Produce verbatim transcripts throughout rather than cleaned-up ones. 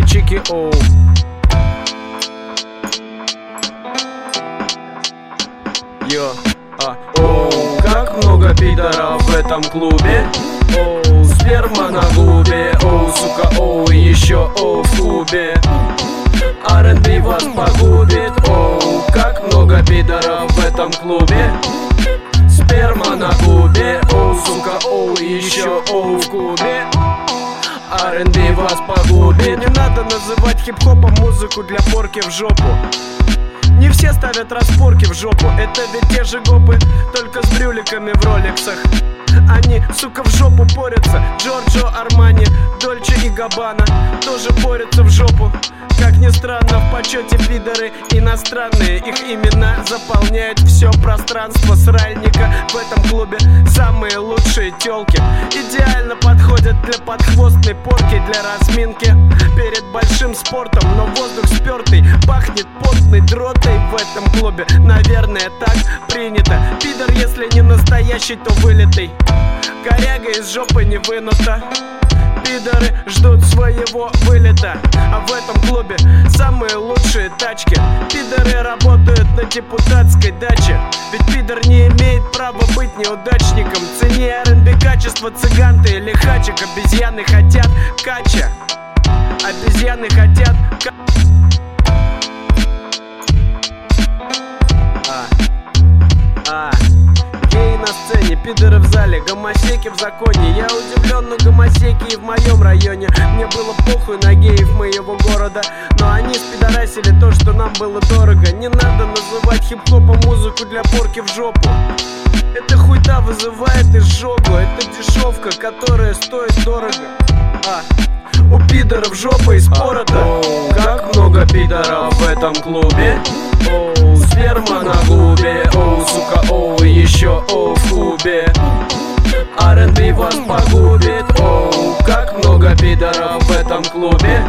мальчики, оу. Йо, а, оу, как много пидоров в этом клубе. Оу, сперма на губе. Оу, сука, оу, еще оу в клубе. ар энд би вас погубит. Оу, как много пидоров в этом клубе. Сперма на губе. Оу, сука, оу, еще оу в клубе. ар энд би вас погубит. Не надо называть хип-хопом музыку для порки в жопу. Не все ставят распорки в жопу. Это ведь те же гопы, только с брюликами в роликсах. Они, сука, в жопу порятся. Джорджо, Армани, Дольче и Габбана тоже порятся в жопу. Как ни странно, в почете пидоры иностранные. Их имена заполняют все пространство сральника. В этом клубе самые лучшие тёлки. Идеально подходят для подхвостной порки, для разминки перед большим спортом. Но воздух спёртый, пахнет потной дротой в этом клубе. Наверное, так принято. Пидор, если не настоящий, то вылитый. Коряга из жопы не вынута. Пидоры ждут своего вылета. А в этом клубе самые лучшие тачки. Пидоры работают на депутатской даче. Ведь пидор не имеет права быть неудачником. Цени ар энд би качество, цыган ты или хачик. Обезьяны хотят кача. Обезьяны хотят ка... А, а. Геи на сцене, пидоры в зале, гомосеки в законе. Я удивлен, но гомосеки и в моем районе. Мне было похуй на геев моего города, но они спидорасили то, что нам было дорого. Не надо называть хип-хопом музыку для порки в жопу. Эта хуйта вызывает изжогу. Это дешевка, которая стоит дорого. А, у пидоров жопа испорота. Оу, как много пидоров в этом клубе. Оу, сперма на губе. Оу, сука, оу, еще оу в клубе. ар энд би вас погубит. Оу, как много пидоров в этом клубе.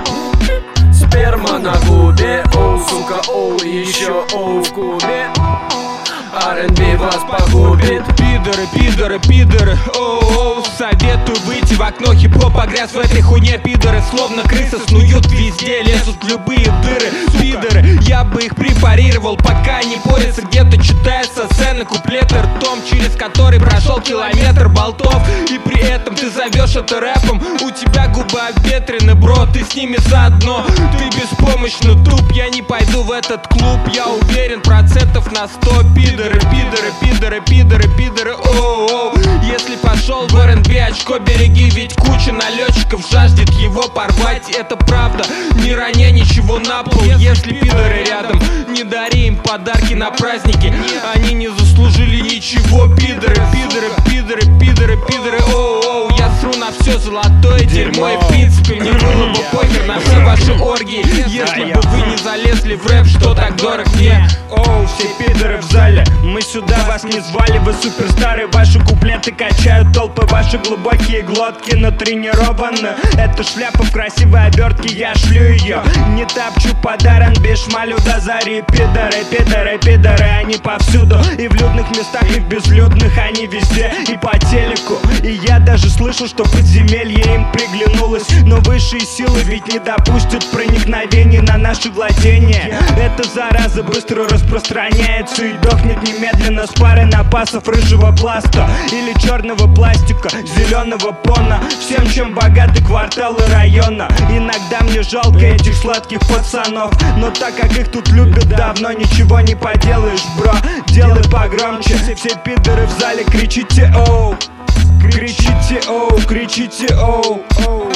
Сперма на губе. Оу, сука, оу, еще оу в клубе. ар энд би вас погубит. Пидоры, пидоры, пидоры, оу-оу. Советую выйти в окно, хип-хоп погряз в этой хуйне. Пидоры, словно крысы, снуют везде, лезут в любые дыры. Пидоры, я бы их препарировал, пока они порятся. Где-то читается сцены, куплеты ртом, через который прошел километр болтов. И при этом ты зовешь это рэпом. У тебя губы обветрены, бро, ты с ними заодно. Ты беспомощно туп, я не пойду в этот клуб. Я уверен процентов на сто. Пидоры, пидоры, пидоры, пидоры, пидоры, оу-оу. Если пошел в ар энд би, очко береги, ведь куча налетчиков жаждет его порвать. Это правда, не роняй ничего на пол. Если пидоры рядом, не дари им подарки на праздники. Они не заслужили ничего. Пидоры, пидоры, пидоры, пидоры, пидоры, оу-оу. Я сру на все золотое дерьмо. И в принципе мне было бы похер на все ваши оргии, если бы вы не залезли в рэп, что так дорог мне. Оу, все пидоры в зале, мы сюда вас не звали. Вы суперстары, ваши куплеты качают толпы. Ваши глубокие глотки натренированы. Эту шляпу в красивой обертке я шлю ее. Не топчу под ар энд би, шмалю до зари. Пидоры, пидоры, пидоры, они повсюду. И в людных местах, и в безлюдных, они везде. И по телеку, и я даже слышал, что подземелье им приглянулось. Но высшие силы ведь не допустят проникновения на наши владения. Эта зараза быстро распространяется и дохнет немедленно с пары напасов рыжего пласта или черного пластика, зеленого пона. Всем, чем богаты кварталы района. Иногда мне жалко этих сладких пацанов, но так как их тут любят давно, ничего не поделаешь, бро. Делай погромче, все пидоры в зале, кричите оу. Кричите оу, кричите оу, оу.